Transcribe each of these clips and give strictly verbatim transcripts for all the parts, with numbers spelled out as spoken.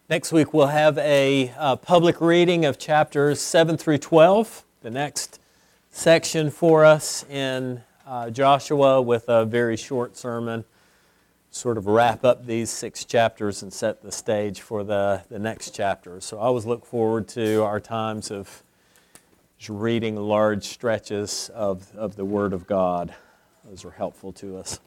Next week we'll have a uh, public reading of chapters seven through twelve, the next section for us in uh, Joshua, with a very short sermon, sort of wrap up these six chapters and set the stage for the, the next chapter. So I always look forward to our times of just reading large stretches of, of the Word of God. Those are helpful to us.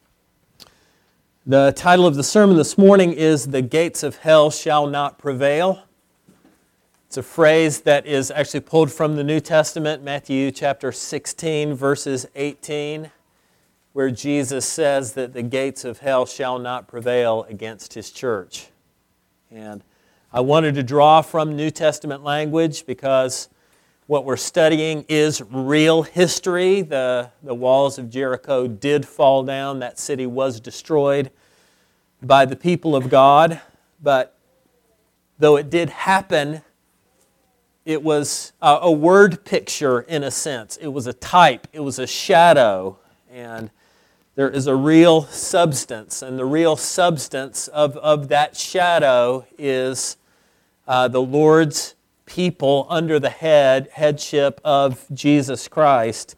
The title of the sermon this morning is "The Gates of Hell Shall Not Prevail." It's a phrase that is actually pulled from the New Testament, Matthew chapter sixteen, verses eighteen, where Jesus says that the gates of hell shall not prevail against His church. And I wanted to draw from New Testament language because what we're studying is real history. The, the walls of Jericho did fall down. That city was destroyed by the people of God. But though it did happen, it was a, a word picture in a sense. It was a type. It was a shadow. And there is a real substance. And the real substance of, of that shadow is uh, the Lord's people under the head headship of Jesus Christ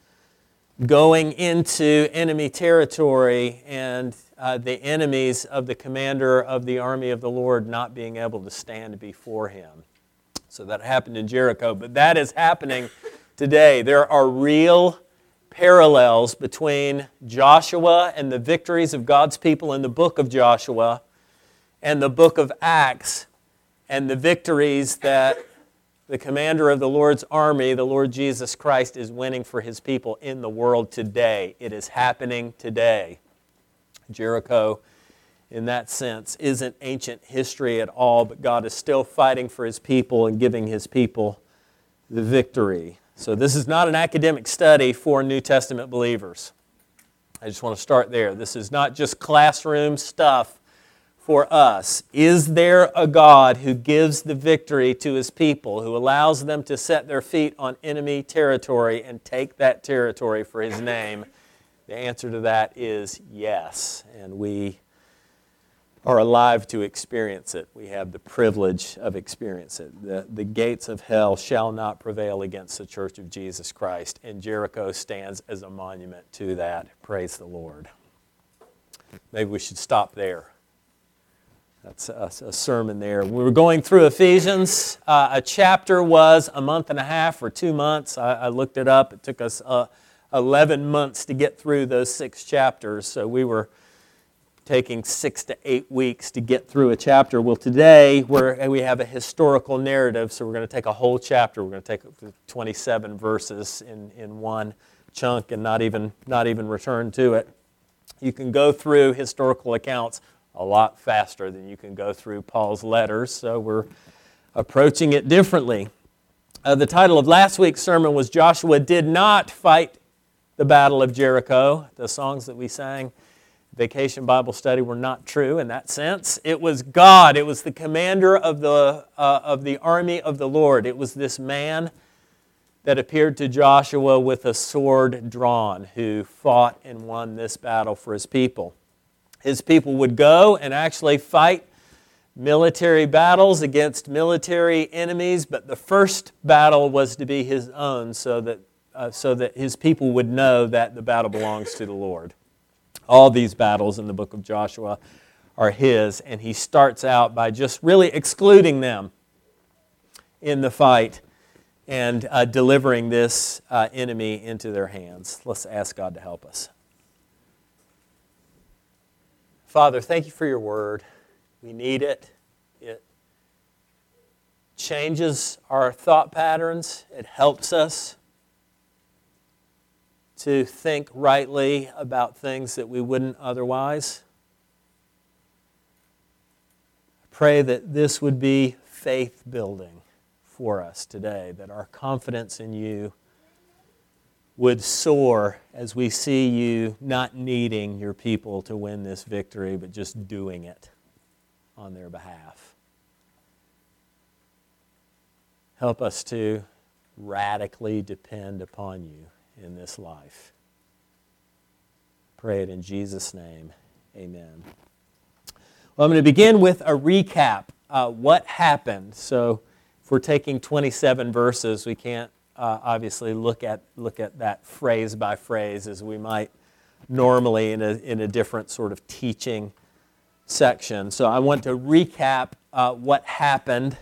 going into enemy territory, and uh, the enemies of the commander of the army of the Lord not being able to stand before him. So that happened in Jericho, but that is happening today. There are real parallels between Joshua and the victories of God's people in the book of Joshua and the book of Acts and the victories that the commander of the Lord's army, the Lord Jesus Christ, is winning for His people in the world today. It is happening today. Jericho, in that sense, isn't ancient history at all, but God is still fighting for His people and giving His people the victory. So this is not an academic study for New Testament believers. I just want to start there. This is not just classroom stuff for us. Is there a God who gives the victory to His people, who allows them to set their feet on enemy territory and take that territory for His name? The answer to that is yes, and we are alive to experience it. We have the privilege of experiencing it. The, the gates of hell shall not prevail against the church of Jesus Christ, and Jericho stands as a monument to that. Praise the Lord. Maybe we should stop there. That's a, a sermon there. We were going through Ephesians. Uh, a chapter was a month and a half or two months. I, I looked it up. It took us uh, eleven months to get through those six chapters. So we were taking six to eight weeks to get through a chapter. Well, today we're, we have a historical narrative, so we're going to take a whole chapter. We're going to take twenty-seven verses in, in one chunk and not even, not even return to it. You can go through historical accounts a lot faster than you can go through Paul's letters, so we're approaching it differently. Uh, the title of last week's sermon was "Joshua Did Not Fight the Battle of Jericho." The songs that we sang, Vacation Bible Study, were not true in that sense. It was God. It was the commander of the, uh, of the army of the Lord. It was this man that appeared to Joshua with a sword drawn, who fought and won this battle for his people. His people would go and actually fight military battles against military enemies, but the first battle was to be his own, so that, uh, so that his people would know that the battle belongs to the Lord. All these battles in the book of Joshua are his, and he starts out by just really excluding them in the fight and uh, delivering this uh, enemy into their hands. Let's ask God to help us. Father, thank you for your word. We need it. It changes our thought patterns. It helps us to think rightly about things that we wouldn't otherwise. I pray that this would be faith building for us today, that our confidence in you would soar as we see you not needing your people to win this victory, but just doing it on their behalf. Help us to radically depend upon you in this life. Pray it in Jesus' name. Amen. Well, I'm going to begin with a recap. uh, what happened. So if we're taking twenty-seven verses, we can't uh, obviously look at look at that phrase by phrase as we might normally in a, in a different sort of teaching section. So I want to recap uh, what happened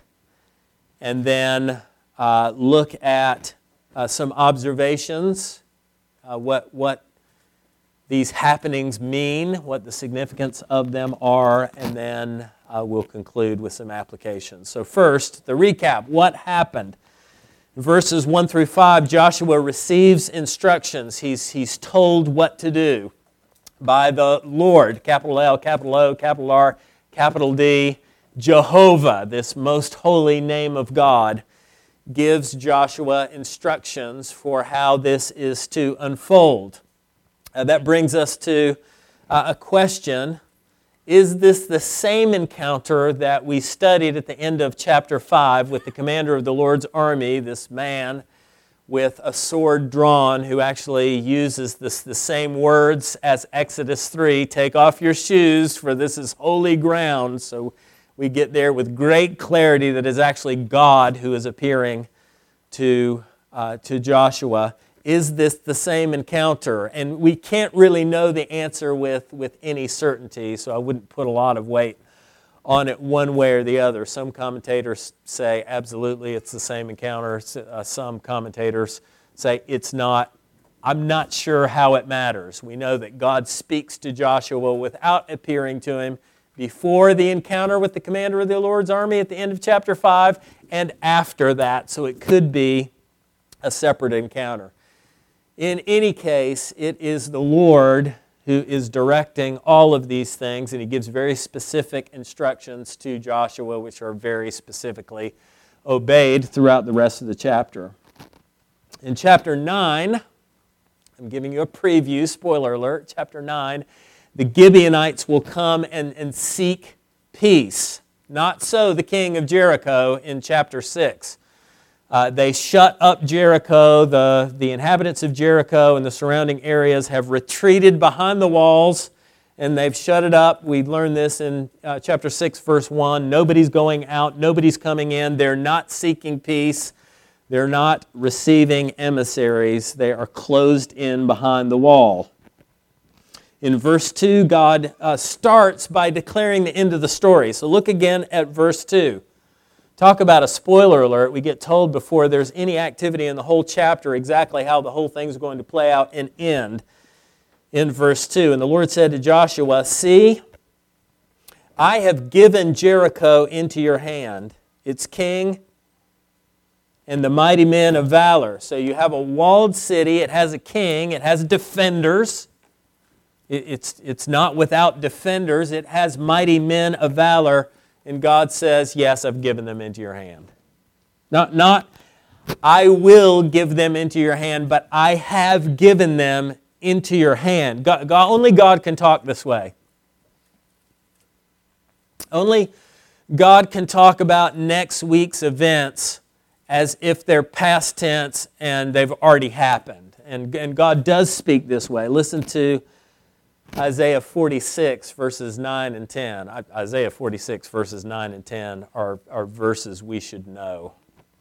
and then uh, look at uh, some observations, uh, what, what these happenings mean, what the significance of them are, and then uh, we'll conclude with some applications. So first, the recap, what happened? In verses one through five, Joshua receives instructions. He's, he's told what to do by the Lord, capital L, capital O, capital R, capital D. Jehovah, this most holy name of God, gives Joshua instructions for how this is to unfold. Uh, that brings us to uh, a question. Is this the same encounter that we studied at the end of chapter five with the commander of the Lord's army, this man with a sword drawn who actually uses this, the same words as Exodus three, take off your shoes for this is holy ground. So we get there with great clarity that it's actually God who is appearing to, uh, to Joshua. Is this the same encounter? And we can't really know the answer with, with any certainty, so I wouldn't put a lot of weight on it one way or the other. Some commentators say absolutely it's the same encounter. Uh, some commentators say it's not. I'm not sure how it matters. We know that God speaks to Joshua without appearing to him before the encounter with the commander of the Lord's army at the end of chapter five and after that, so it could be a separate encounter. In any case, it is the Lord who is directing all of these things, and he gives very specific instructions to Joshua, which are very specifically obeyed throughout the rest of the chapter. In chapter nine, I'm giving you a preview, spoiler alert, chapter nine, the Gibeonites will come and, and seek peace. Not so the king of Jericho in chapter six. Uh, they shut up Jericho. The, the inhabitants of Jericho and the surrounding areas have retreated behind the walls, and they've shut it up. We learned this in uh, chapter six, verse one. Nobody's going out. Nobody's coming in. They're not seeking peace. They're not receiving emissaries. They are closed in behind the wall. In verse two, God uh, starts by declaring the end of the story. So look again at verse two. Talk about a spoiler alert. We get told before there's any activity in the whole chapter exactly how the whole thing's going to play out and end in verse two. And the Lord said to Joshua, see, I have given Jericho into your hand, its king and the mighty men of valor. So you have a walled city. It has a king. It has defenders. It's, it's not without defenders. It has mighty men of valor. And God says, yes, I've given them into your hand. Not, not, I will give them into your hand, but I have given them into your hand. God, God, only God can talk this way. Only God can talk about next week's events as if they're past tense and they've already happened. And, and God does speak this way. Listen to Isaiah forty-six, verses nine and ten. Isaiah forty-six, verses nine and ten are, are verses we should know.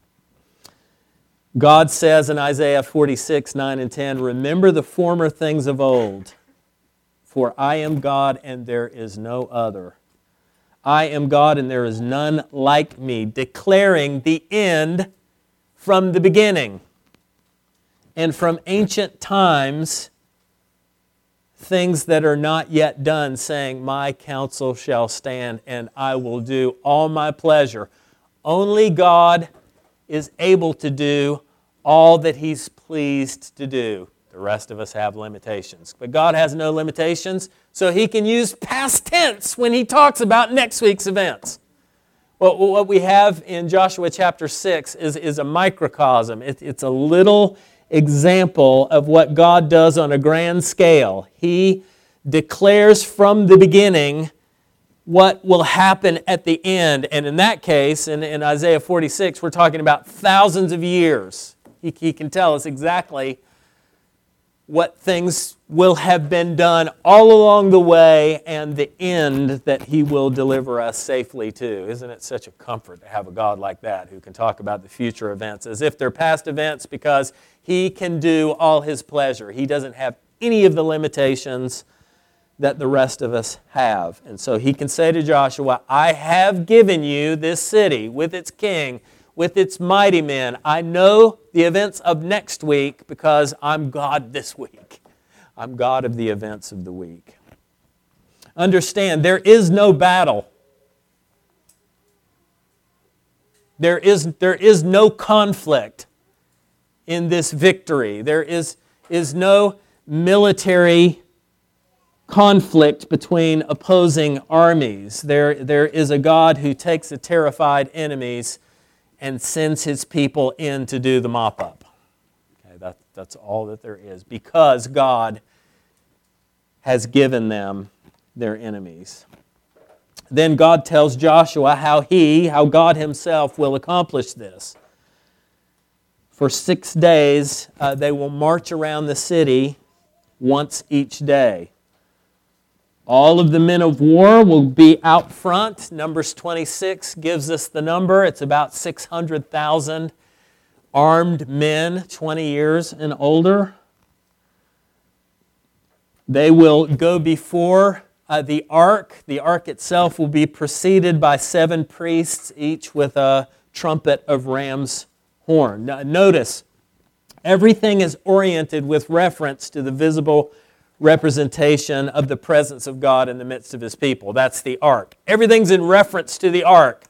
God says in Isaiah forty-six, nine and ten, remember the former things of old, for I am God and there is no other. I am God and there is none like me, declaring the end from the beginning. And from ancient times, things that are not yet done, saying, my counsel shall stand, and I will do all my pleasure. Only God is able to do all that He's pleased to do. The rest of us have limitations. But God has no limitations, so He can use past tense when He talks about next week's events. Well, what we have in Joshua chapter six is, is a microcosm. It, it's a little example of what God does on a grand scale. He declares from the beginning what will happen at the end. And in that case, in, in Isaiah forty-six, we're talking about thousands of years. He, he can tell us exactly what things will have been done all along the way and the end that He will deliver us safely to. Isn't it such a comfort to have a God like that who can talk about the future events as if they're past events, because He can do all His pleasure. He doesn't have any of the limitations that the rest of us have. And so He can say to Joshua, I have given you this city with its king, with its mighty men. I know the events of next week because I'm God this week. I'm God of the events of the week. Understand, there is no battle. There is, there is no conflict in this victory. There is, is no military conflict between opposing armies. There, there is a God who takes the terrified enemies and sends His people in to do the mop-up. Okay, that, that's all that there is, because God has given them their enemies. Then God tells Joshua how He, how God Himself will accomplish this. For six days, uh, they will march around the city once each day. All of the men of war will be out front. Numbers twenty-six gives us the number. It's about six hundred thousand armed men, twenty years and older. They will go before uh, the ark. The ark itself will be preceded by seven priests, each with a trumpet of ram's horn. Now, notice, everything is oriented with reference to the visible representation of the presence of God in the midst of His people. That's the ark. Everything's in reference to the ark.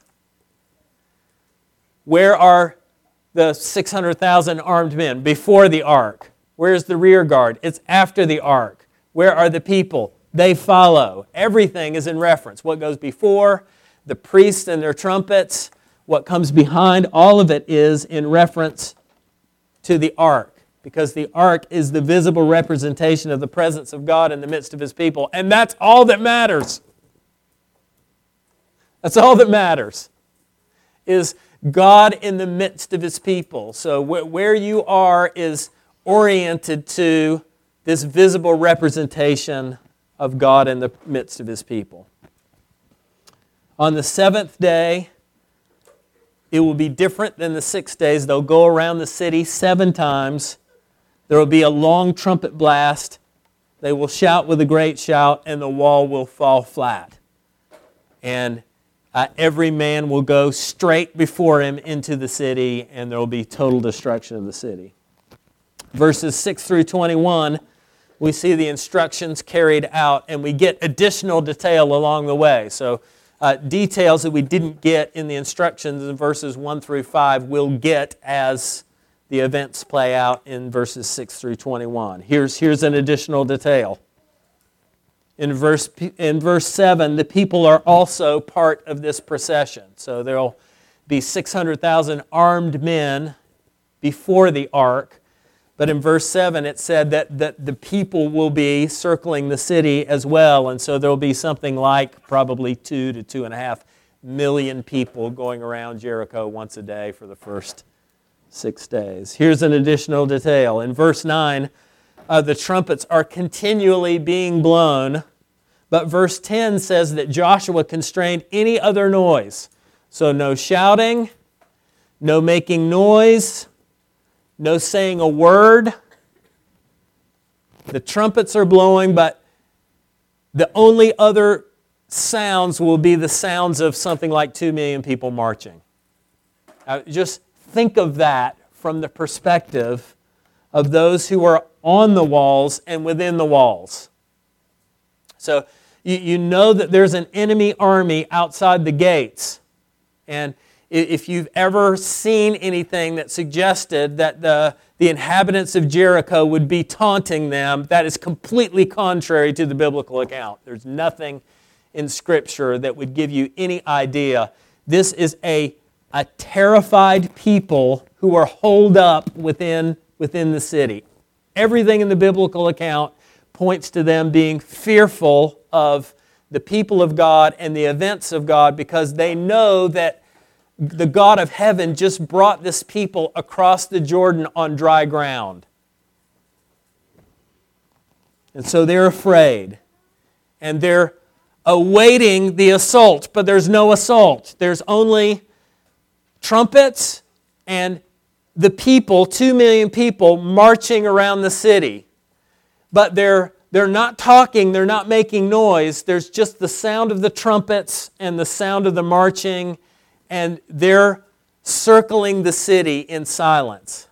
Where are the six hundred thousand armed men? Before the ark. Where's the rear guard? It's after the ark. Where are the people? They follow. Everything is in reference. What goes before, the priests and their trumpets, what comes behind, all of it is in reference to the ark. Because the ark is the visible representation of the presence of God in the midst of His people. And that's all that matters. That's all that matters, is God in the midst of His people. So where you are is oriented to this visible representation of God in the midst of His people. On the seventh day, it will be different than the six days. They'll go around the city seven times. There will be a long trumpet blast. They will shout with a great shout, and the wall will fall flat. And uh, every man will go straight before him into the city, and there will be total destruction of the city. Verses six through twenty-one, we see the instructions carried out, and we get additional detail along the way. So uh, details that we didn't get in the instructions in verses one through five, we'll get as the events play out in verses six through twenty-one. Here's, here's an additional detail. In verse, in verse seven, the people are also part of this procession. So there will be six hundred thousand armed men before the ark. But in verse seven, it said that, that the people will be circling the city as well. And so there will be something like probably two to two and a half million people going around Jericho once a day for the first six days. Here's an additional detail. In verse nine, uh, the trumpets are continually being blown, but verse ten says that Joshua constrained any other noise. So no shouting, no making noise, no saying a word. The trumpets are blowing, but the only other sounds will be the sounds of something like two million people marching. Uh, just think of that from the perspective of those who are on the walls and within the walls. So you, you know that there's an enemy army outside the gates. And if you've ever seen anything that suggested that the, the inhabitants of Jericho would be taunting them, that is completely contrary to the biblical account. There's nothing in Scripture that would give you any idea. This is a A terrified people who are holed up within, within the city. Everything in the biblical account points to them being fearful of the people of God and the events of God, because they know that the God of heaven just brought this people across the Jordan on dry ground. And so they're afraid. And they're awaiting the assault, but there's no assault. There's only trumpets and the people, two million people, marching around the city. But they're, they're not talking, they're not making noise. There's just the sound of the trumpets and the sound of the marching, and they're circling the city in silence.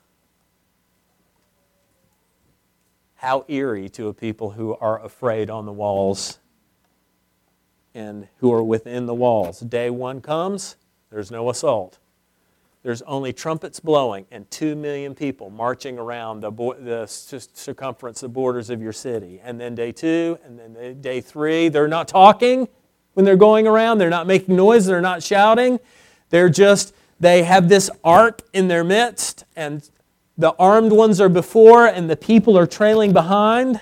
How eerie to a people who are afraid on the walls and who are within the walls. Day one comes, there's no assault. There's only trumpets blowing and two million people marching around the, bo- the circumference, the borders of your city. And then day two, and then day three, they're not talking when they're going around. They're not making noise. They're not shouting. They're just, they have this ark in their midst, and the armed ones are before, and the people are trailing behind.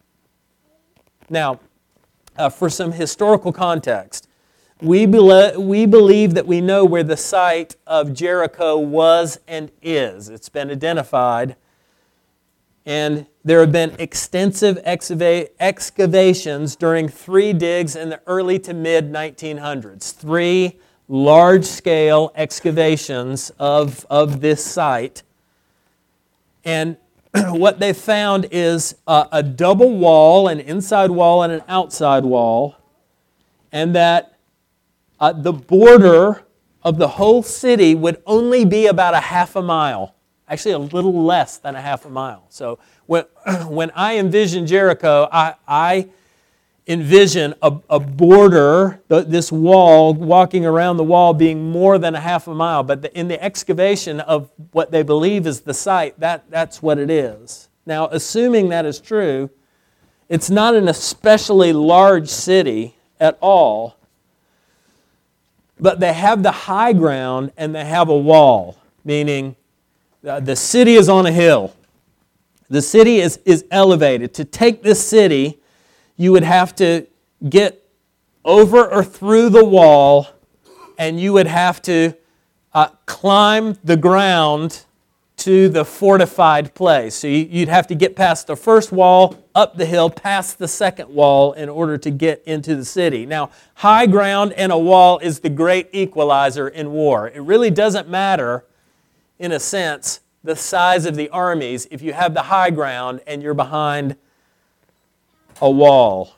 Now, uh, for some historical context, We, be- we believe that we know where the site of Jericho was and is. It's been identified. And there have been extensive excava- excavations during three digs in the early to mid nineteen hundreds. Three large-scale excavations of, of this site. And what they found is a, a double wall, an inside wall and an outside wall. And that Uh, the border of the whole city would only be about a half a mile, actually a little less than a half a mile. So when, when I envision Jericho, I, I envision a, a border, the, this wall, walking around the wall being more than a half a mile. But the, in the excavation of what they believe is the site, that, that's what it is. Now, assuming that is true, it's not an especially large city at all. But they have the high ground and they have a wall, meaning uh, the city is on a hill. The city is, is elevated. To take this city, you would have to get over or through the wall, and you would have to uh, climb the ground to the fortified place. So you, you'd have to get past the first wall, up the hill, past the second wall in order to get into the city. Now, high ground and a wall is the great equalizer in war. It really doesn't matter, in a sense, the size of the armies if you have the high ground and you're behind a wall.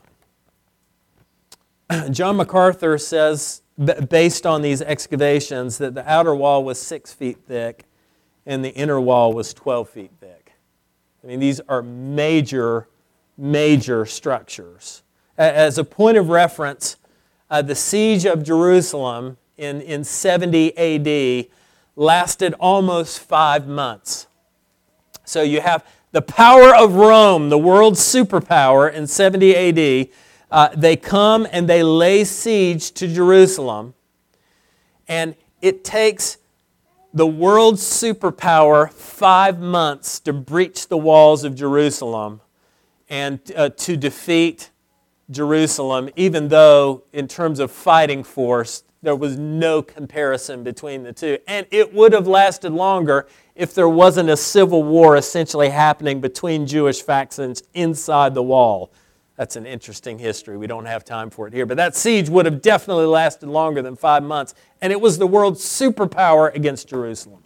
John MacArthur says, based on these excavations, that the outer wall was six feet thick and the inner wall was twelve feet thick. I mean, these are major, major structures. As a point of reference, uh, the siege of Jerusalem in, in seventy A D lasted almost five months. So you have the power of Rome, the world's superpower in seventy A D. Uh, they come and they lay siege to Jerusalem. And it takes the world's superpower five months to breach the walls of Jerusalem and uh, to defeat Jerusalem, even though in terms of fighting force, there was no comparison between the two. And it would have lasted longer if there wasn't a civil war essentially happening between Jewish factions inside the wall. That's an interesting history. We don't have time for it here. But that siege would have definitely lasted longer than five months. And it was the world's superpower against Jerusalem.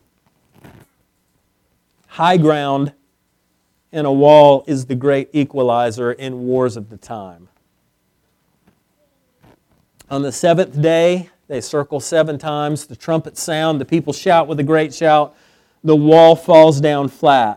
High ground and a wall is the great equalizer in wars of the time. On the seventh day, they circle seven times. The trumpets sound. The people shout with a great shout. The wall falls down flat.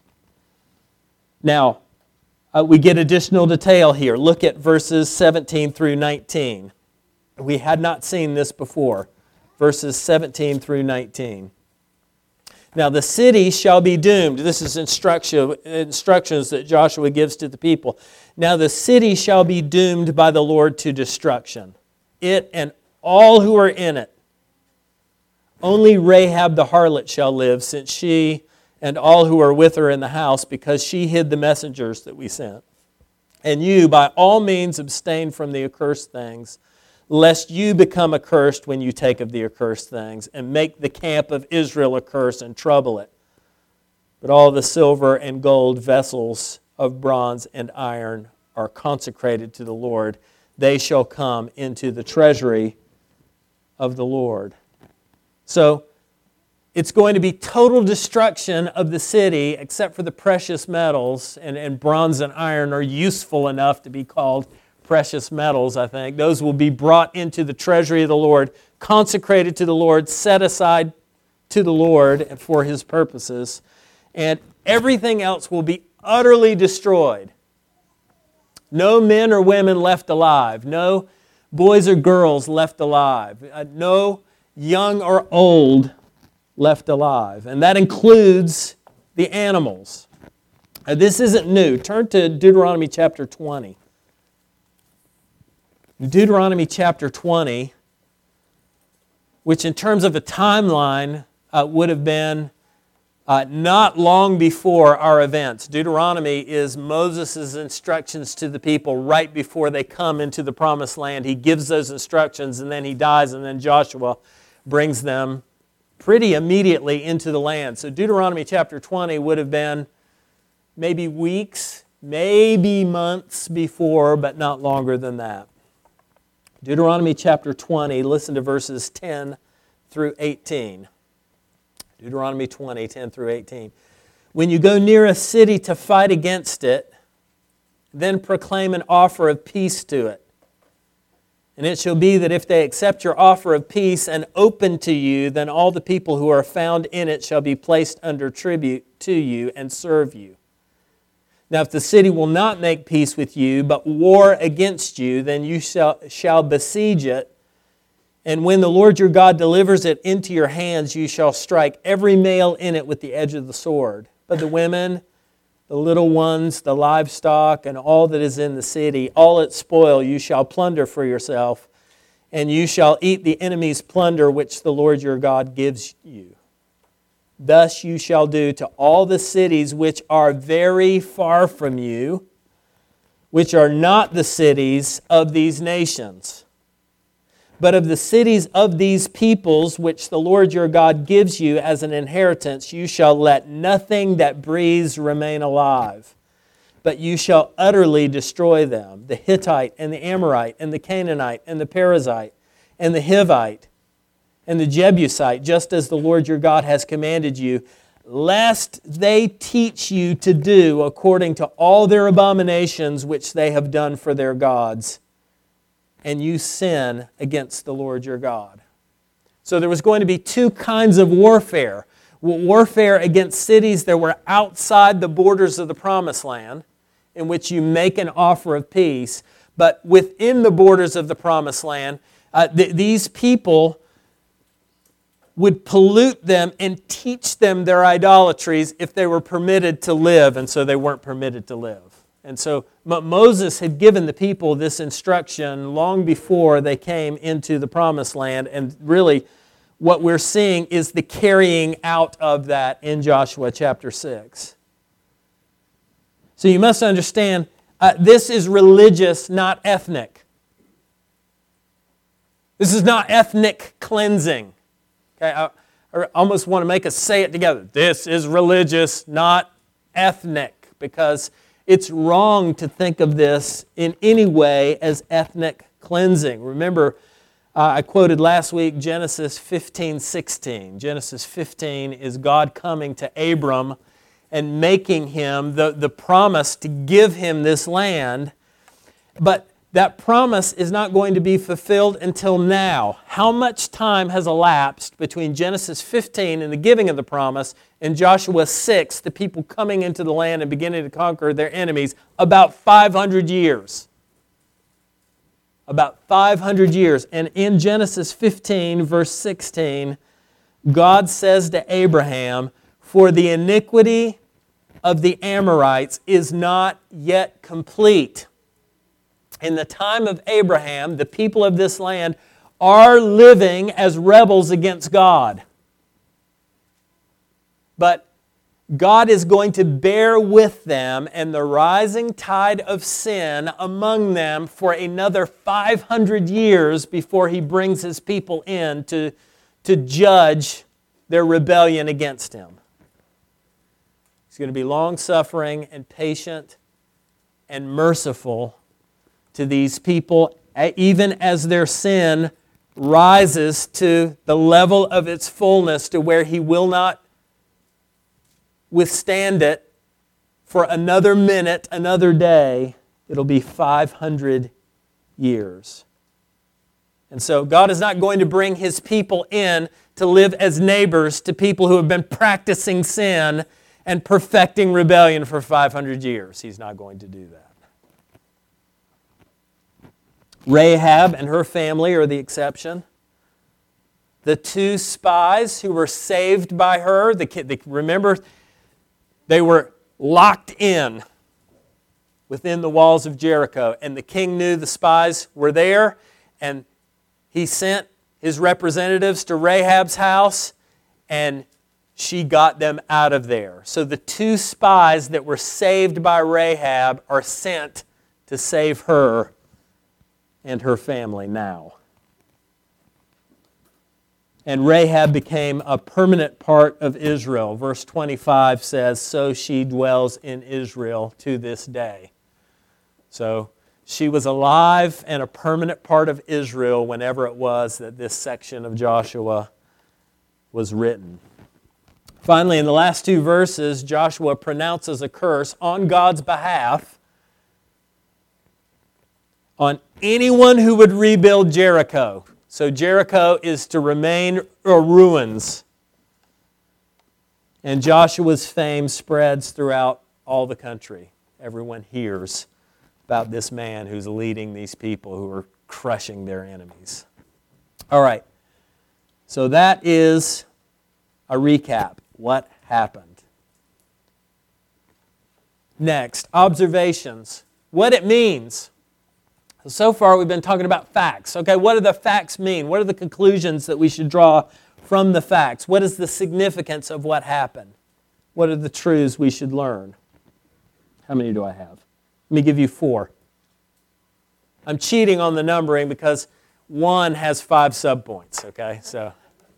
Now, Uh, we get additional detail here. Look at verses seventeen through nineteen. We had not seen this before. Verses seventeen through nineteen. Now the city shall be doomed. This is instruction, instructions that Joshua gives to the people. Now the city shall be doomed by the Lord to destruction, it and all who are in it. Only Rahab the harlot shall live, since she and all who are with her in the house, because she hid the messengers that we sent. And you, by all means, abstain from the accursed things, lest you become accursed when you take of the accursed things, and make the camp of Israel a curse and trouble it. But all the silver and gold vessels of bronze and iron are consecrated to the Lord. They shall come into the treasury of the Lord. So, it's going to be total destruction of the city except for the precious metals, and, and bronze and iron are useful enough to be called precious metals, I think. Those will be brought into the treasury of the Lord, consecrated to the Lord, set aside to the Lord for His purposes, and everything else will be utterly destroyed. No men or women left alive. No boys or girls left alive. Uh, no young or old left alive. And that includes the animals. Uh, this isn't new. Turn to Deuteronomy chapter twenty. Deuteronomy chapter twenty, which in terms of a timeline uh, would have been uh, not long before our events. Deuteronomy is Moses' instructions to the people right before they come into the promised land. He gives those instructions and then he dies, and then Joshua brings them pretty immediately into the land. So Deuteronomy chapter twenty would have been maybe weeks, maybe months before, but not longer than that. Deuteronomy chapter twenty, listen to verses ten through eighteen. Deuteronomy twenty, ten through eighteen. When you go near a city to fight against it, then proclaim an offer of peace to it. And it shall be that if they accept your offer of peace and open to you, then all the people who are found in it shall be placed under tribute to you and serve you. Now if the city will not make peace with you, but war against you, then you shall, shall besiege it. And when the Lord your God delivers it into your hands, you shall strike every male in it with the edge of the sword. But the women, the little ones, the livestock, and all that is in the city, all its spoil you shall plunder for yourself, and you shall eat the enemy's plunder which the Lord your God gives you. Thus you shall do to all the cities which are very far from you, which are not the cities of these nations, but of the cities of these peoples which the Lord your God gives you as an inheritance, you shall let nothing that breathes remain alive, but you shall utterly destroy them, the Hittite and the Amorite and the Canaanite and the Perizzite and the Hivite and the Jebusite, just as the Lord your God has commanded you, lest they teach you to do according to all their abominations which they have done for their gods, and you sin against the Lord your God. So there was going to be two kinds of warfare. Warfare against cities that were outside the borders of the Promised Land, in which you make an offer of peace. But within the borders of the Promised Land, uh, th- these people would pollute them and teach them their idolatries if they were permitted to live, and so they weren't permitted to live. And so Moses had given the people this instruction long before they came into the Promised Land, and really what we're seeing is the carrying out of that in Joshua chapter six. So you must understand, uh, this is religious, not ethnic. This is not ethnic cleansing. Okay, I, I almost want to make us say it together. This is religious, not ethnic, because it's wrong to think of this in any way as ethnic cleansing. Remember, uh, I quoted last week Genesis fifteen sixteen. Genesis fifteen is God coming to Abram and making him the, the promise to give him this land. But that promise is not going to be fulfilled until now. How much time has elapsed between Genesis fifteen and the giving of the promise and Joshua six, the people coming into the land and beginning to conquer their enemies? About five hundred years. About five hundred years. And in Genesis fifteen, verse sixteen, God says to Abraham, "For the iniquity of the Amorites is not yet complete." In the time of Abraham, the people of this land are living as rebels against God. But God is going to bear with them and the rising tide of sin among them for another five hundred years before He brings His people in to, to judge their rebellion against Him. He's going to be long-suffering and patient and merciful to these people, even as their sin rises to the level of its fullness to where He will not withstand it for another minute, another day. It'll be five hundred years. And so God is not going to bring His people in to live as neighbors to people who have been practicing sin and perfecting rebellion for five hundred years. He's not going to do that. Rahab and her family are the exception. The two spies who were saved by her, the, the, remember, they were locked in within the walls of Jericho, and the king knew the spies were there, and he sent his representatives to Rahab's house, and she got them out of there. So the two spies that were saved by Rahab are sent to save her and her family now. And Rahab became a permanent part of Israel. Verse twenty-five says, "So she dwells in Israel to this day." So she was alive and a permanent part of Israel whenever it was that this section of Joshua was written. Finally, in the last two verses, Joshua pronounces a curse on God's behalf on anyone who would rebuild Jericho. So Jericho is to remain ruins. And Joshua's fame spreads throughout all the country. Everyone hears about this man who's leading these people who are crushing their enemies. All right. So that is a recap. What happened? Next, observations. What it means. So far we've been talking about facts. Okay, what do the facts mean? What are the conclusions that we should draw from the facts? What is the significance of what happened? What are the truths we should learn? How many do I have? Let me give you four. I'm cheating on the numbering because one has five subpoints, okay? So,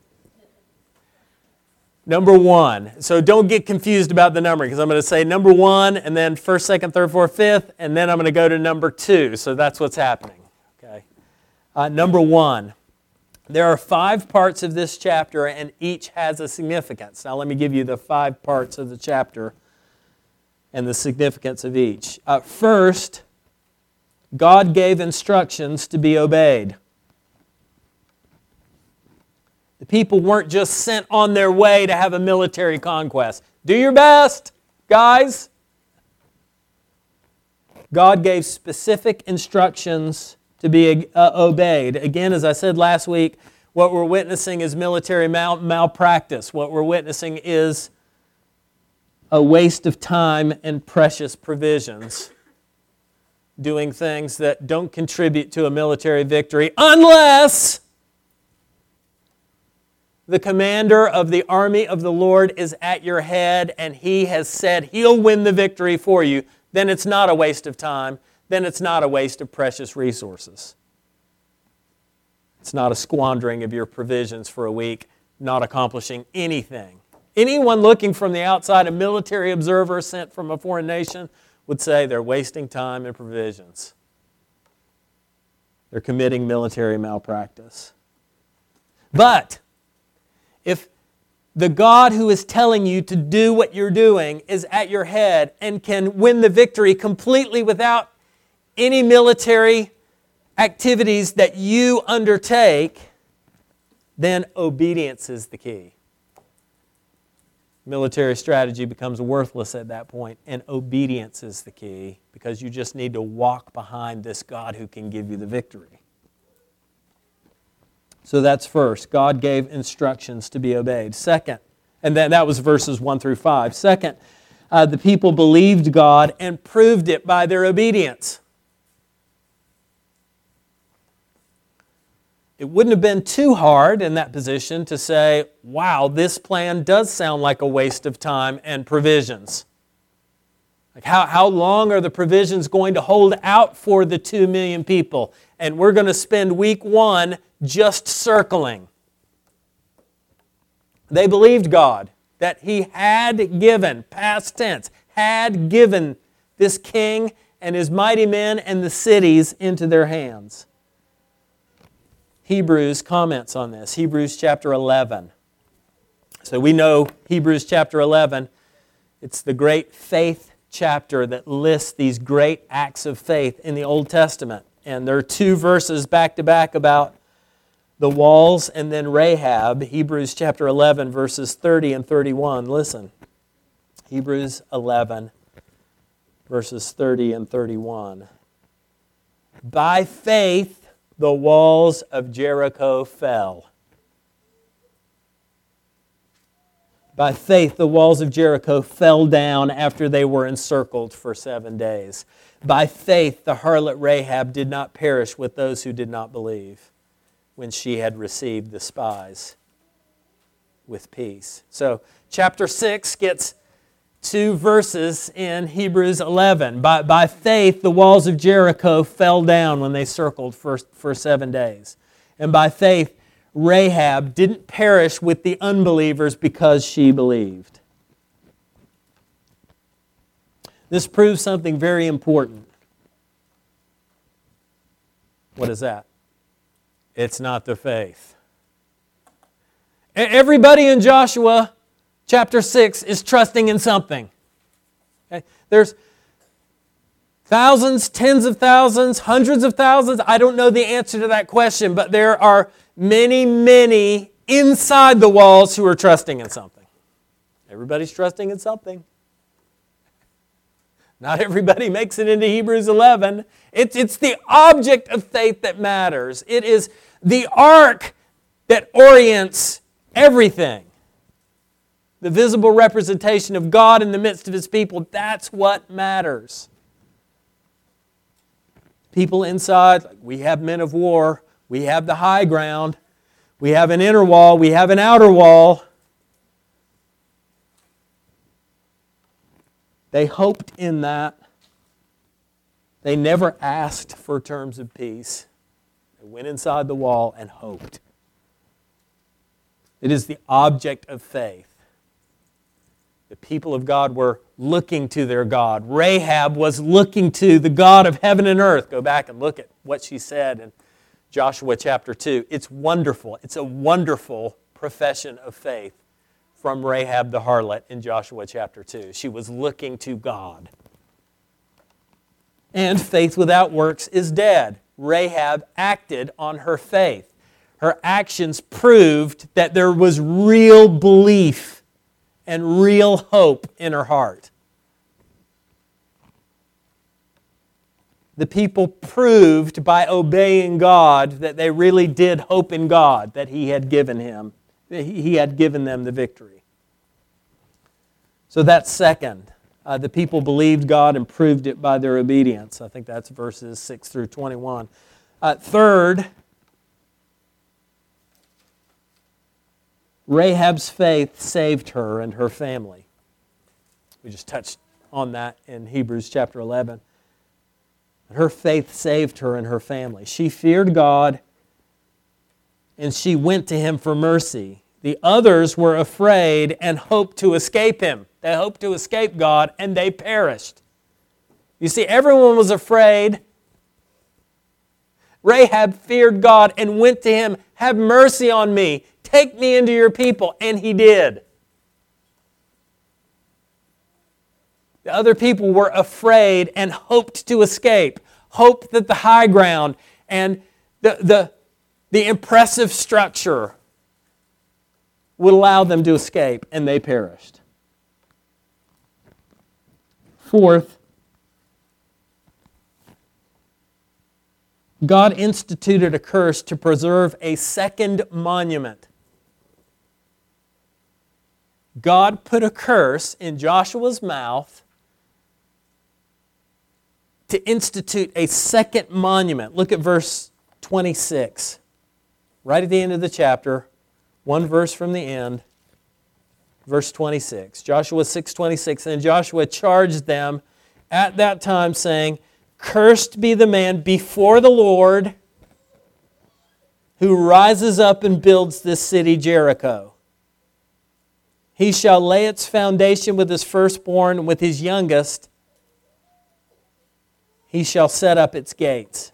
number one. So don't get confused about the numbering because I'm going to say number one and then first, second, third, fourth, fifth, and then I'm going to go to number two. So that's what's happening, okay? Uh, number one. There are five parts of this chapter and each has a significance. Now let me give you the five parts of the chapter and the significance of each. Uh, first, God gave instructions to be obeyed. The people weren't just sent on their way to have a military conquest. Do your best, guys. God gave specific instructions to be uh, obeyed. Again, as I said last week, what we're witnessing is military mal- malpractice. What we're witnessing is a waste of time and precious provisions, doing things that don't contribute to a military victory unless the commander of the army of the Lord is at your head and He has said He'll win the victory for you. Then it's not a waste of time. Then it's not a waste of precious resources. It's not a squandering of your provisions for a week, not accomplishing anything. Anyone looking from the outside, a military observer sent from a foreign nation, would say they're wasting time and provisions. They're committing military malpractice. But if the God who is telling you to do what you're doing is at your head and can win the victory completely without any military activities that you undertake, then obedience is the key. Military strategy becomes worthless at that point, and obedience is the key because you just need to walk behind this God who can give you the victory. So that's first. God gave instructions to be obeyed. Second, and then that was verses one through five. Second, uh, the people believed God and proved it by their obedience. It wouldn't have been too hard in that position to say, wow, this plan does sound like a waste of time and provisions. Like how, how long are the provisions going to hold out for the two million people? And we're going to spend week one just circling. They believed God, that He had given, past tense, had given this king and his mighty men and the cities into their hands. Hebrews comments on this. Hebrews chapter eleven. So we know Hebrews chapter eleven. It's the great faith chapter that lists these great acts of faith in the Old Testament. And there are two verses back to back about the walls and then Rahab. Hebrews chapter eleven, verses thirty and thirty-one. Listen. Hebrews eleven, verses thirty and thirty-one. By faith, the walls of Jericho fell. By faith, the walls of Jericho fell down after they were encircled for seven days. By faith, the harlot Rahab did not perish with those who did not believe when she had received the spies with peace. So, chapter six gets two verses in Hebrews eleven. By, by faith, the walls of Jericho fell down when they circled for, for seven days. And by faith, Rahab didn't perish with the unbelievers because she believed. This proves something very important. What is that? It's not the faith. Everybody in Joshua chapter six is trusting in something. Okay? There's thousands, tens of thousands, hundreds of thousands. I don't know the answer to that question, but there are many, many inside the walls who are trusting in something. Everybody's trusting in something. Not everybody makes it into Hebrews eleven. It's, it's the object of faith that matters. It is the ark that orients everything. The visible representation of God in the midst of His people, that's what matters. People inside, like we have men of war, we have the high ground, we have an inner wall, we have an outer wall. They hoped in that. They never asked for terms of peace. They went inside the wall and hoped. It is the object of faith. The people of God were looking to their God. Rahab was looking to the God of heaven and earth. Go back and look at what she said in Joshua chapter two. It's wonderful. It's a wonderful profession of faith from Rahab the harlot in Joshua chapter two. She was looking to God. And faith without works is dead. Rahab acted on her faith. Her actions proved that there was real belief and real hope in her heart. The people proved by obeying God that they really did hope in God, that He had given him, He had given them the victory. So that's second. Uh, the people believed God and proved it by their obedience. I think that's verses six through twenty-one. Uh, third, Rahab's faith saved her and her family. We just touched on that in Hebrews chapter eleven. Her faith saved her and her family. She feared God and she went to Him for mercy. The others were afraid and hoped to escape Him. They hoped to escape God and they perished. You see, everyone was afraid. Rahab feared God and went to Him, "Have mercy on me. Take me into your people." And He did. The other people were afraid and hoped to escape. Hoped that the high ground and the, the, the impressive structure would allow them to escape, and they perished. Fourth, God instituted a curse to preserve a second monument. God put a curse in Joshua's mouth to institute a second monument. Look at verse twenty-six. Right at the end of the chapter, one verse from the end, verse twenty-six. Joshua six twenty-six. And Joshua charged them at that time, saying, "Cursed be the man before the Lord who rises up and builds this city Jericho. He shall lay its foundation with his firstborn and with his youngest, he shall set up its gates.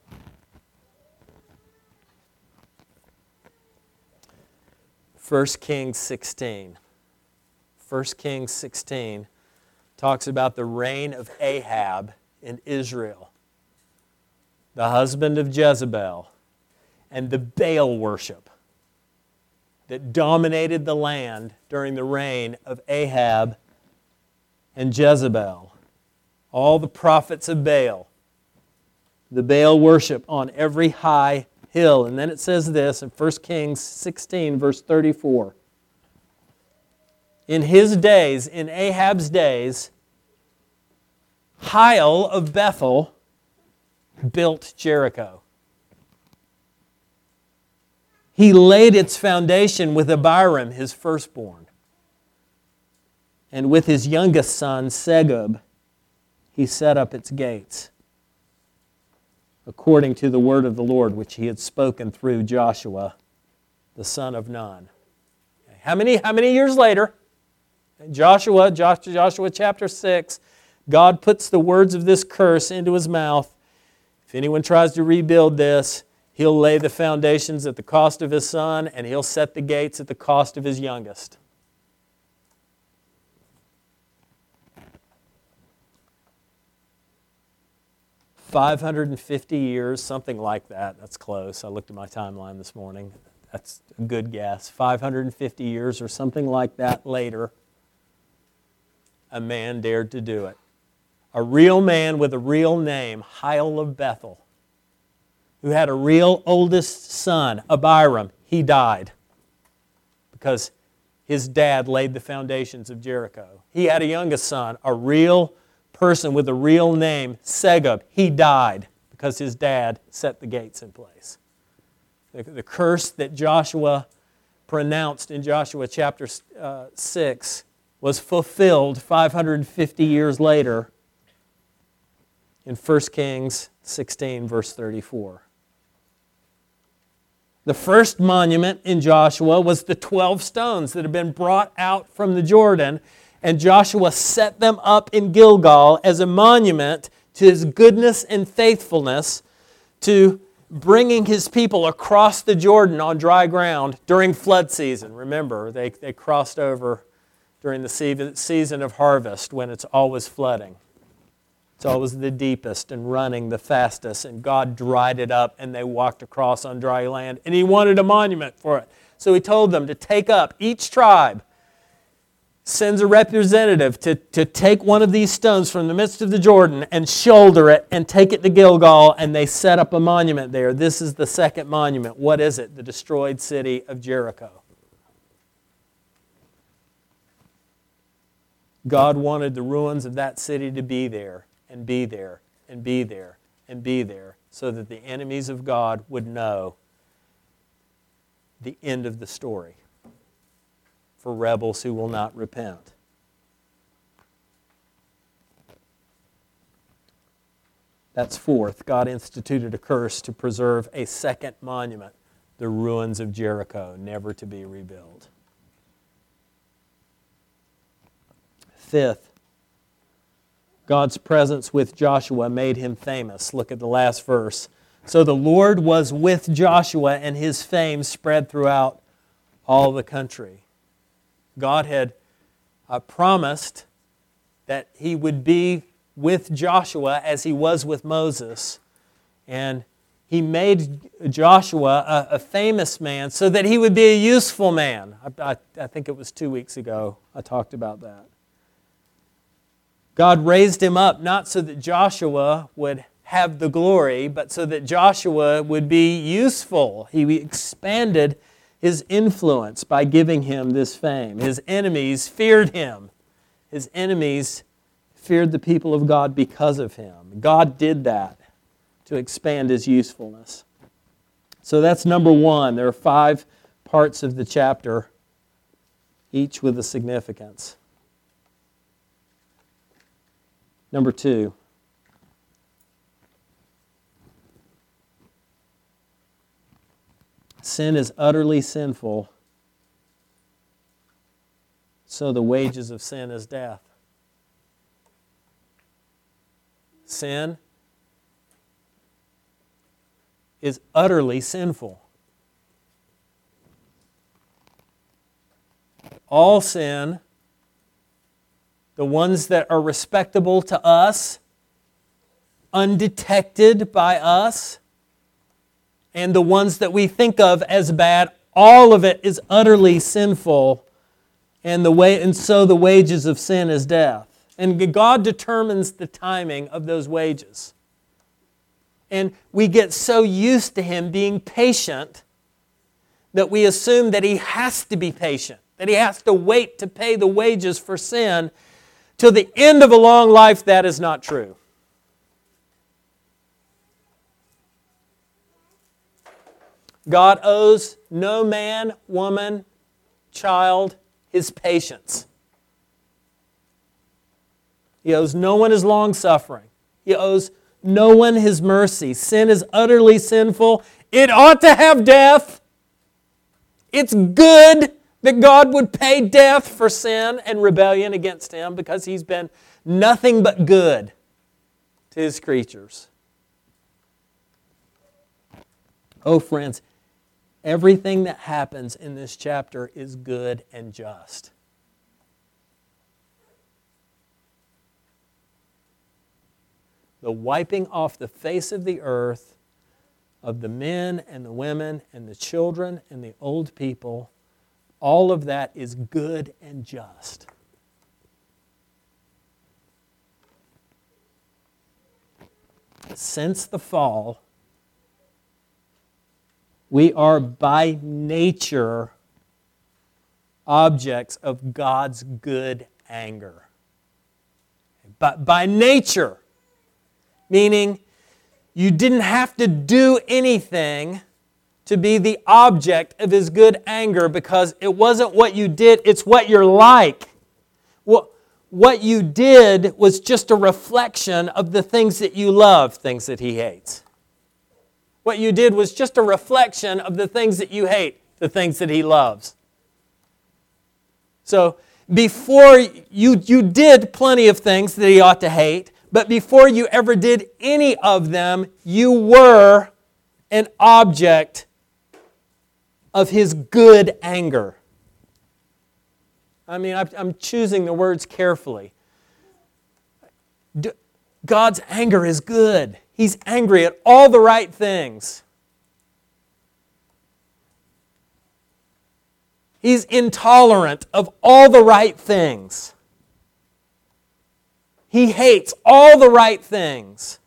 First Kings sixteen. First Kings sixteen talks about the reign of Ahab in Israel, the husband of Jezebel, and the Baal worship that dominated the land during the reign of Ahab and Jezebel. All the prophets of Baal, the Baal worship on every high hill. And then it says this in First Kings sixteen, verse thirty-four. In his days, in Ahab's days, Hiel of Bethel built Jericho. He laid its foundation with Abiram, his firstborn. And with his youngest son, Segub, he set up its gates, according to the word of the Lord, which he had spoken through Joshua, the son of Nun. How many, how many years later? Joshua, Joshua chapter six, God puts the words of this curse into his mouth. If anyone tries to rebuild this, he'll lay the foundations at the cost of his son, and he'll set the gates at the cost of his youngest. five hundred fifty years, something like that. That's close. I looked at my timeline this morning. That's a good guess. five hundred fifty years or something like that later, a man dared to do it. A real man with a real name, Hiel of Bethel, who had a real oldest son, Abiram. He died because his dad laid the foundations of Jericho. He had a youngest son, a real person with a real name, Segub. He died because his dad set the gates in place. The, the curse that Joshua pronounced in Joshua chapter uh, six was fulfilled five hundred fifty years later in First Kings sixteen, verse thirty-four. The first monument in Joshua was the twelve stones that had been brought out from the Jordan, and Joshua set them up in Gilgal as a monument to his goodness and faithfulness to bringing his people across the Jordan on dry ground during flood season. Remember, they, they crossed over during the season of harvest when it's always flooding. It's always the deepest and running the fastest, and God dried it up and they walked across on dry land, and He wanted a monument for it. So He told them to take up, each tribe sends a representative to, to take one of these stones from the midst of the Jordan and shoulder it and take it to Gilgal, and they set up a monument there. This is the second monument. What is it? The destroyed city of Jericho. God wanted the ruins of that city to be there, and be there, and be there, and be there, so that the enemies of God would know the end of the story for rebels who will not repent. That's fourth. God instituted a curse to preserve a second monument, the ruins of Jericho, never to be rebuilt. Fifth, God's presence with Joshua made him famous. Look at the last verse. So the Lord was with Joshua, and his fame spread throughout all the country. God had uh, promised that He would be with Joshua as He was with Moses. And He made Joshua a, a famous man so that he would be a useful man. I, I, I think it was two weeks ago I talked about that. God raised him up not so that Joshua would have the glory, but so that Joshua would be useful. He expanded his influence by giving him this fame. His enemies feared him. His enemies feared the people of God because of him. God did that to expand His usefulness. So that's number one. There are five parts of the chapter, each with a significance. Number two, sin is utterly sinful, so the wages of sin is death. Sin is utterly sinful. All sin, the ones that are respectable to us, undetected by us, and the ones that we think of as bad, all of it is utterly sinful, and the way and so the wages of sin is death. And God determines the timing of those wages. And we get so used to Him being patient that we assume that He has to be patient, that He has to wait to pay the wages for sin till the end of a long life. That is not true. God owes no man, woman, child His patience. He owes no one His long-suffering. He owes no one His mercy. Sin is utterly sinful. It ought to have death. It's good that God would pay death for sin and rebellion against Him because He's been nothing but good to His creatures. Oh, friends, everything that happens in this chapter is good and just. The wiping off the face of the earth of the men and the women and the children and the old people, all of that is good and just. Since the fall, we are by nature objects of God's good anger. But by nature, meaning you didn't have to do anything to be the object of His good anger, because it wasn't what you did, it's what you're like. What, what you did was just a reflection of the things that you love, things that He hates. What you did was just a reflection of the things that you hate, the things that He loves. So before you, you did plenty of things that He ought to hate, but before you ever did any of them, you were an object of His good anger. I mean, I'm choosing the words carefully. God's anger is good. He's angry at all the right things. He's intolerant of all the right things. He hates all the right things.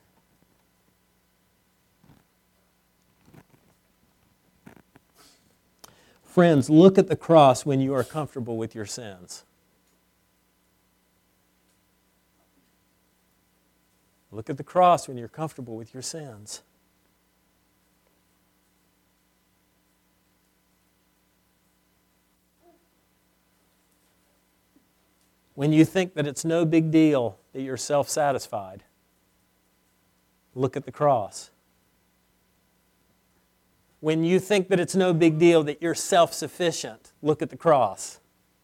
Friends, look at the cross when you are comfortable with your sins. Look at the cross when you're comfortable with your sins. When you think that it's no big deal that you're self-satisfied, look at the cross. When you think that it's no big deal that you're self-sufficient, look at the cross.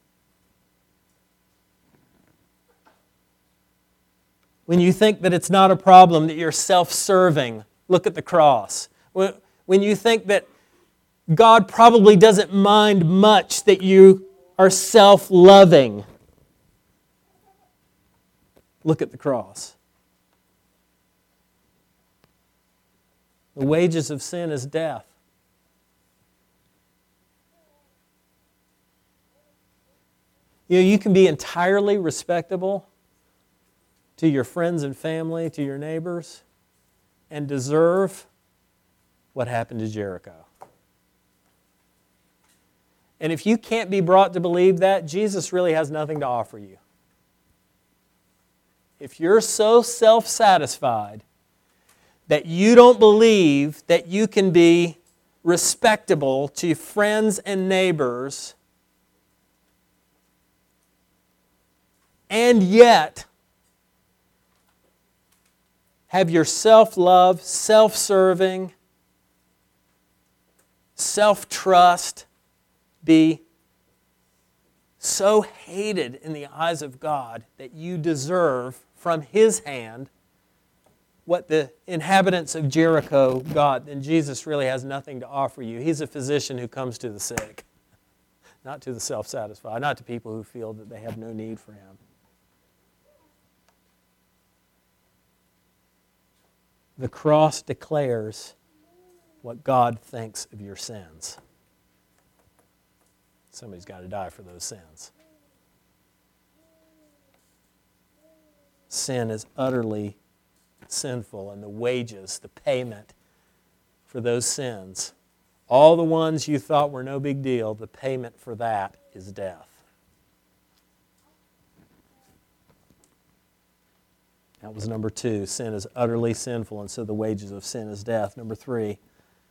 When you think that it's not a problem that you're self-serving, look at the cross. When you think that God probably doesn't mind much that you are self-loving, look at the cross. The wages of sin is death. You know, you can be entirely respectable to your friends and family, to your neighbors, and deserve what happened to Jericho. And if you can't be brought to believe that, Jesus really has nothing to offer you. If you're so self-satisfied that you don't believe that you can be respectable to friends and neighbors, and yet have your self-love, self-serving, self-trust be so hated in the eyes of God that you deserve from His hand what the inhabitants of Jericho got, then Jesus really has nothing to offer you. He's a physician who comes to the sick, not to the self-satisfied, not to people who feel that they have no need for Him. The cross declares what God thinks of your sins. Somebody's got to die for those sins. Sin is utterly sinful, and the wages, the payment for those sins, all the ones you thought were no big deal, the payment for that is death. That was number two. Sin is utterly sinful, and so the wages of sin is death. Number three,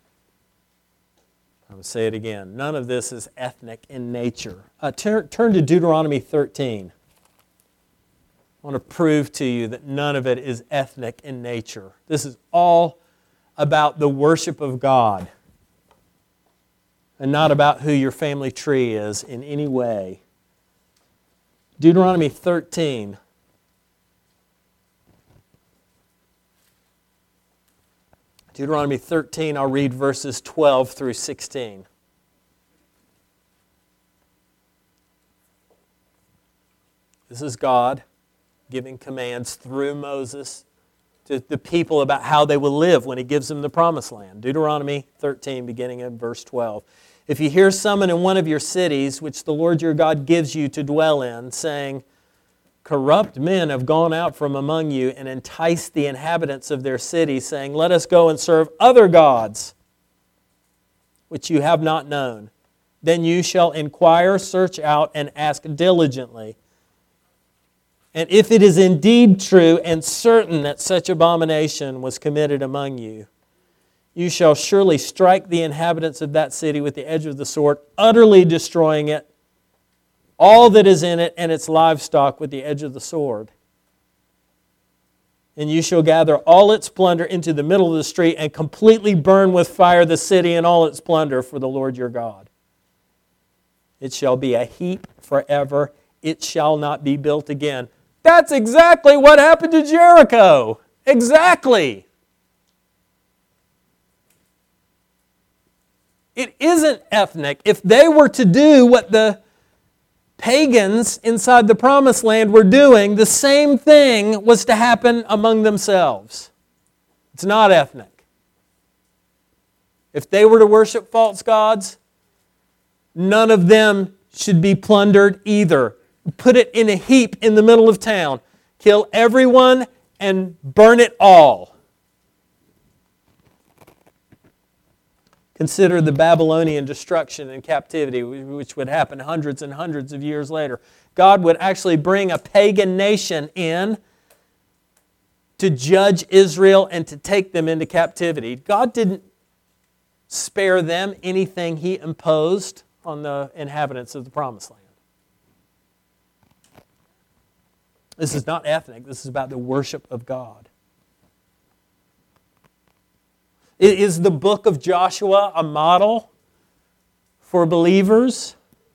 I will say it again. None of this is ethnic in nature. Uh, turn, turn to Deuteronomy thirteen. I want to prove to you that none of it is ethnic in nature. This is all about the worship of God and not about who your family tree is in any way. Deuteronomy thirteen. Deuteronomy thirteen, I'll read verses twelve through sixteen. This is God giving commands through Moses to the people about how they will live when He gives them the promised land. Deuteronomy thirteen, beginning at verse twelve. If you hear someone in one of your cities, which the Lord your God gives you to dwell in, saying, corrupt men have gone out from among you and enticed the inhabitants of their city, saying, let us go and serve other gods, which you have not known. Then you shall inquire, search out, and ask diligently. And if it is indeed true and certain that such abomination was committed among you, you shall surely strike the inhabitants of that city with the edge of the sword, utterly destroying it, all that is in it and its livestock with the edge of the sword. And you shall gather all its plunder into the middle of the street and completely burn with fire the city and all its plunder for the Lord your God. It shall be a heap forever. It shall not be built again. That's exactly what happened to Jericho. Exactly. It isn't ethnic. If they were to do what the pagans inside the promised land were doing, the same thing was to happen among themselves. It's not ethnic. If they were to worship false gods, none of them should be plundered either. Put it in a heap in the middle of town. Kill everyone and burn it all. Consider the Babylonian destruction and captivity, which would happen hundreds and hundreds of years later. God would actually bring a pagan nation in to judge Israel and to take them into captivity. God didn't spare them anything He imposed on the inhabitants of the Promised Land. This is not ethnic. This is about the worship of God. Is the book of Joshua a model for believers?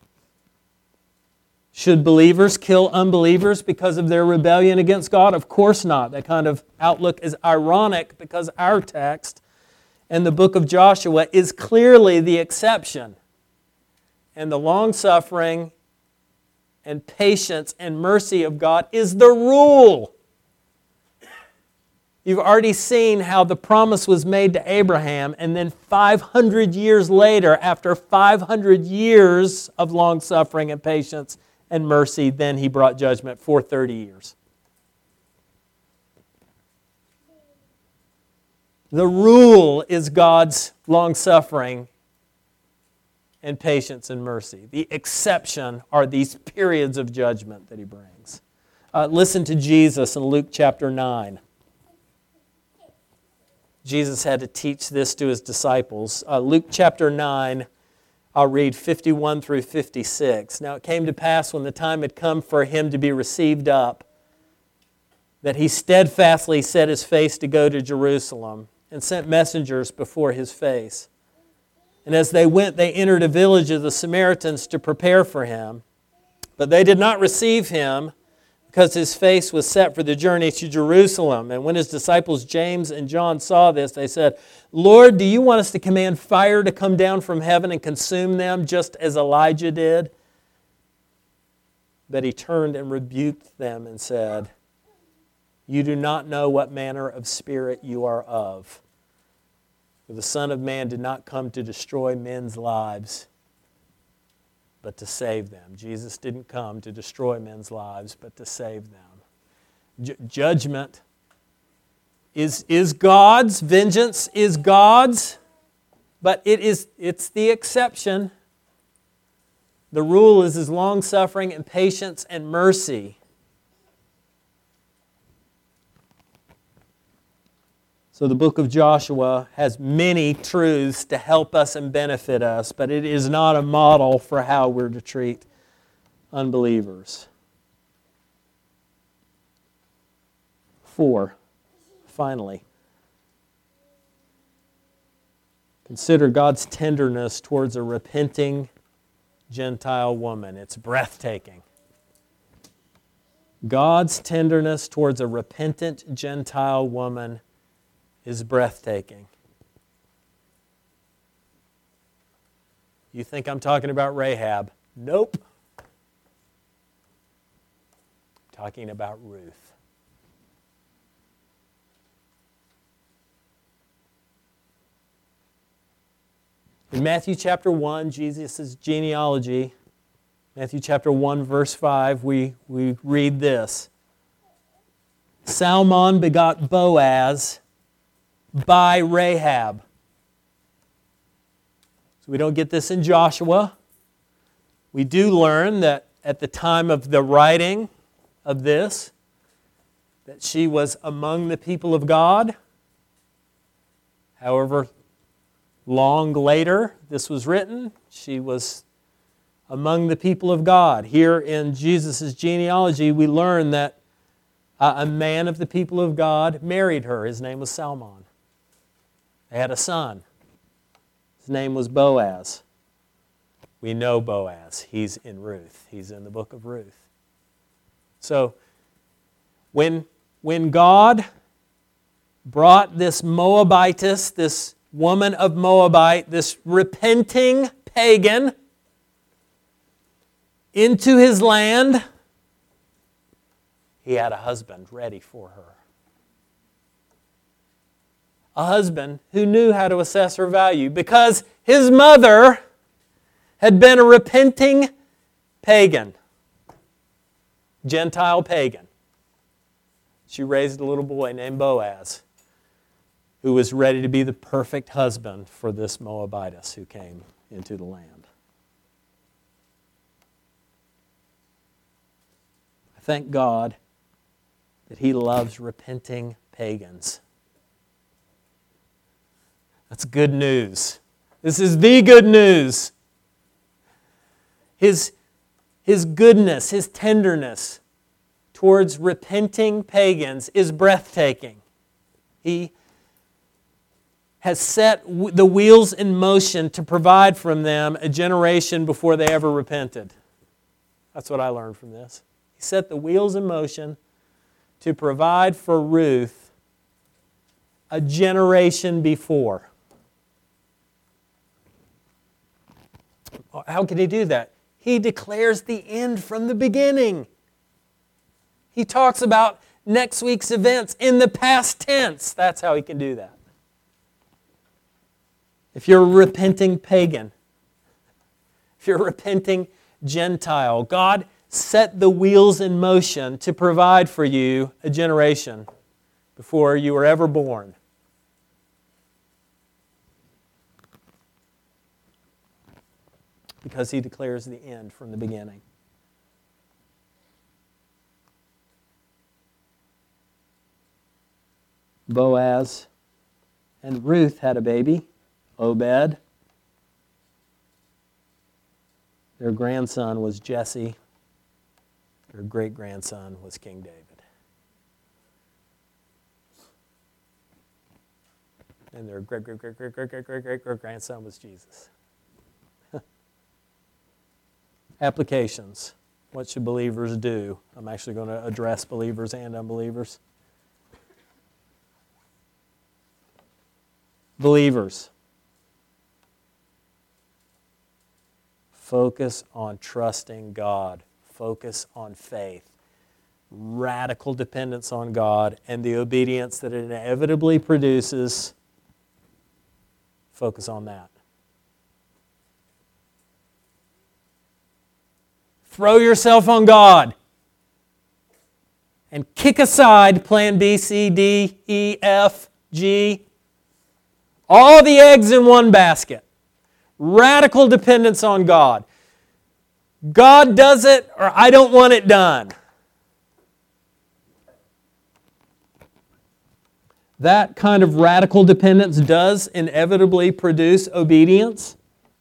Should believers kill unbelievers because of their rebellion against God? Of course not. That kind of outlook is ironic because our text and the book of Joshua is clearly the exception. And the long-suffering and patience and mercy of God is the rule. You've already seen how the promise was made to Abraham, and then five hundred years later, after five hundred years of long-suffering and patience and mercy, then He brought judgment for thirty years. The rule is God's long-suffering and patience and mercy. The exception are these periods of judgment that He brings. Uh, listen to Jesus in Luke chapter nine. Jesus had to teach this to His disciples. Uh, Luke chapter nine, I'll read fifty-one through fifty-six. Now it came to pass when the time had come for Him to be received up, that He steadfastly set His face to go to Jerusalem, and sent messengers before His face. And as they went, they entered a village of the Samaritans to prepare for Him. But they did not receive Him, because his face was set for the journey to Jerusalem. And when his disciples James and John saw this, they said, "Lord, do you want us to command fire to come down from heaven and consume them, just as Elijah did?" But he turned and rebuked them and said, "You do not know what manner of spirit you are of. For the Son of Man did not come to destroy men's lives, but to save them." Jesus didn't come to destroy men's lives, but to save them. J- judgment is, is God's. Vengeance is God's. But it is, it's the exception. The rule is His long-suffering and patience and mercy. So the book of Joshua has many truths to help us and benefit us, but it is not a model for how we're to treat unbelievers. Four, finally, consider God's tenderness towards a repenting Gentile woman. It's breathtaking. God's tenderness towards a repentant Gentile woman is breathtaking. You think I'm talking about Rahab? Nope. I'm talking about Ruth. In Matthew chapter one, Jesus' genealogy, Matthew chapter one, verse five, we, we read this. Salmon begot Boaz by Rahab. So we don't get this in Joshua. We do learn that at the time of the writing of this, that she was among the people of God. However long later this was written, she was among the people of God. Here in Jesus' genealogy, we learn that a man of the people of God married her. His name was Salmon. They had a son. His name was Boaz. We know Boaz. He's in Ruth. He's in the book of Ruth. So, when, when God brought this Moabitess, this woman of Moabite, this repenting pagan, into His land, He had a husband ready for her. A husband who knew how to assess her value because his mother had been a repenting pagan, Gentile pagan. She raised a little boy named Boaz who was ready to be the perfect husband for this Moabitess who came into the land. I thank God that He loves repenting pagans. That's good news. This is the good news. His, his goodness, His tenderness towards repenting pagans is breathtaking. He has set the wheels in motion to provide from them a generation before they ever repented. That's what I learned from this. He set the wheels in motion to provide for Ruth a generation before. How can He do that? He declares the end from the beginning. He talks about next week's events in the past tense. That's how He can do that. If you're a repenting pagan, if you're a repenting Gentile, God set the wheels in motion to provide for you a generation before you were ever born. Because He declares the end from the beginning. Boaz and Ruth had a baby, Obed. Their grandson was Jesse. Their great-grandson was King David. And their great-great-great-great-great-great-great-grandson was Jesus. Applications. What should believers do? I'm actually going to address believers and unbelievers. Believers, focus on trusting God. Focus on faith. Radical dependence on God and the obedience that it inevitably produces. Focus on that. Throw yourself on God and kick aside plan B, C, D, E, F, G. All the eggs in one basket. Radical dependence on God. God does it or I don't want it done. That kind of radical dependence does inevitably produce obedience.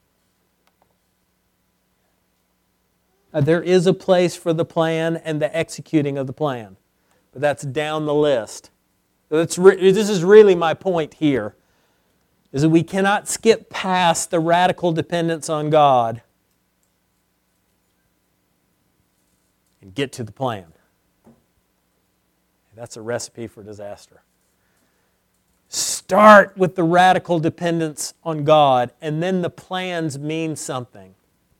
Uh, there is a place for the plan and the executing of the plan. But that's down the list. That's re- this is really my point here, is that we cannot skip past the radical dependence on God and get to the plan. That's a recipe for disaster. Start with the radical dependence on God, and then the plans mean something.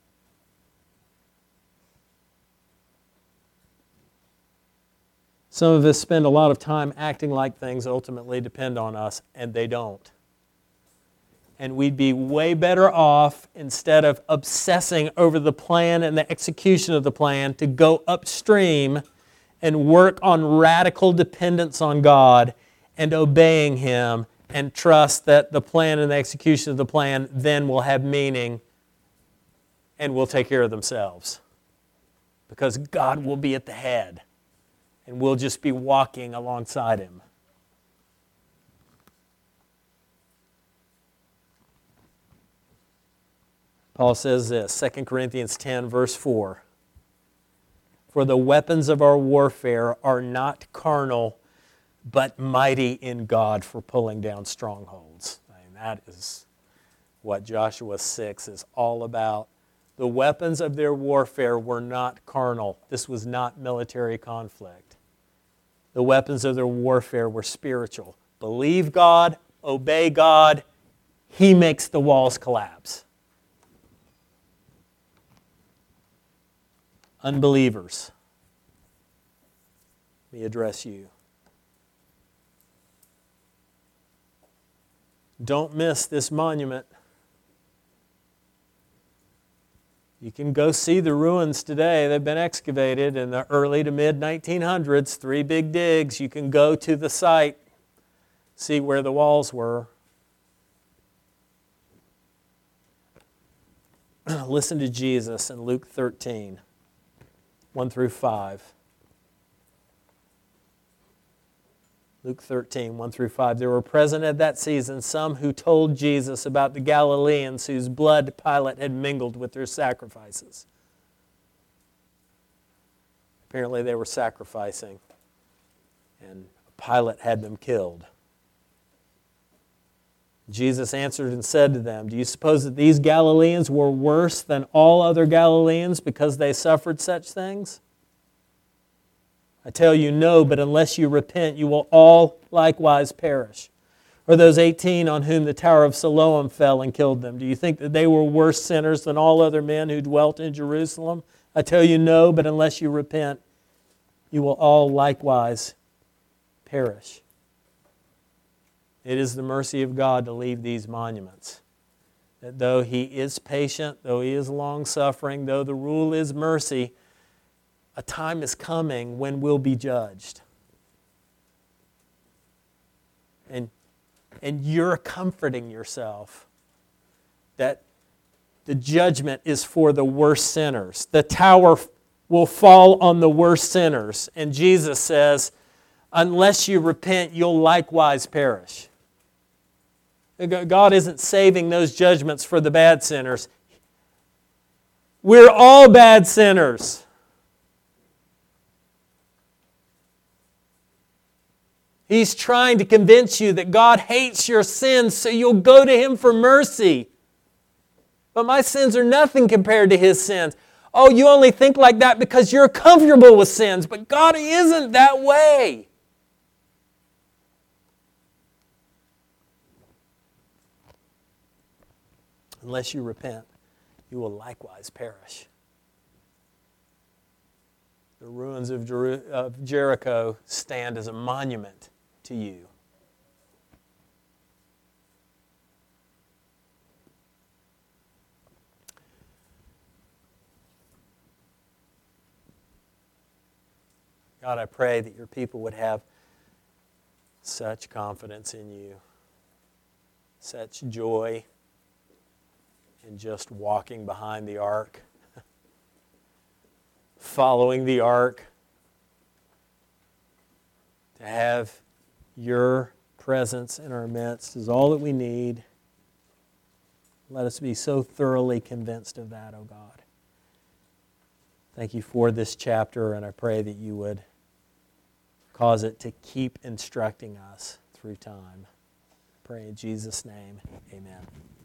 Some of us spend a lot of time acting like things ultimately depend on us, and they don't. And we'd be way better off, instead of obsessing over the plan and the execution of the plan, to go upstream and work on radical dependence on God and obeying Him, and trust that the plan and the execution of the plan then will have meaning and will take care of themselves. Because God will be at the head. And we'll just be walking alongside Him. Paul says this, Second Corinthians ten, verse four. For the weapons of our warfare are not carnal, but mighty in God for pulling down strongholds. I mean, that is what Joshua six is all about. The weapons of their warfare were not carnal. This was not military conflict. The weapons of their warfare were spiritual. Believe God, obey God, He makes the walls collapse. Unbelievers, let me address you. Don't miss this monument. You can go see the ruins today. They've been excavated in the early to mid nineteen hundreds, three big digs. You can go to the site, see where the walls were. Listen to Jesus in Luke thirteen, one through five. Luke thirteen, one through five. There were present at that season some who told Jesus about the Galileans whose blood Pilate had mingled with their sacrifices. Apparently they were sacrificing, and Pilate had them killed. Jesus answered and said to them, do you suppose that these Galileans were worse than all other Galileans because they suffered such things? I tell you, no, but unless you repent, you will all likewise perish. Or those eighteen on whom the Tower of Siloam fell and killed them, do you think that they were worse sinners than all other men who dwelt in Jerusalem? I tell you, no, but unless you repent, you will all likewise perish. It is the mercy of God to leave these monuments. That though He is patient, though He is long-suffering, though the rule is mercy, a time is coming when we'll be judged. And, and you're comforting yourself that the judgment is for the worst sinners. The tower will fall on the worst sinners. And Jesus says, unless you repent, you'll likewise perish. God isn't saving those judgments for the bad sinners. We're all bad sinners. He's trying to convince you that God hates your sins so you'll go to Him for mercy. But my sins are nothing compared to His sins. Oh, you only think like that because you're comfortable with sins, but God isn't that way. Unless you repent, you will likewise perish. The ruins of, Jer- of Jericho stand as a monument to you. God, I pray that your people would have such confidence in you, such joy in just walking behind the ark, following the ark, to have your presence in our midst is all that we need. Let us be so thoroughly convinced of that, O God. Thank you for this chapter, and I pray that you would cause it to keep instructing us through time. I pray in Jesus' name, amen.